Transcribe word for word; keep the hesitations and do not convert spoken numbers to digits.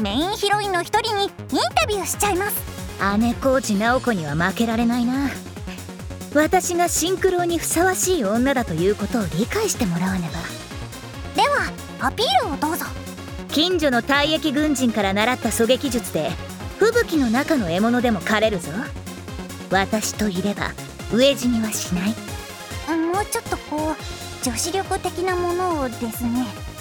メインヒロインの一人にインタビューしちゃいます。 姉小路直子には負けられないな。私がシンクロにふさわしい女だということを理解してもらわねば。 ではアピールをどうぞ。 近所の退役軍人から習った狙撃術で吹雪の中の獲物でも狩れるぞ。私といれば飢え死にはしない。 もうちょっとこう女子力的なものをですね。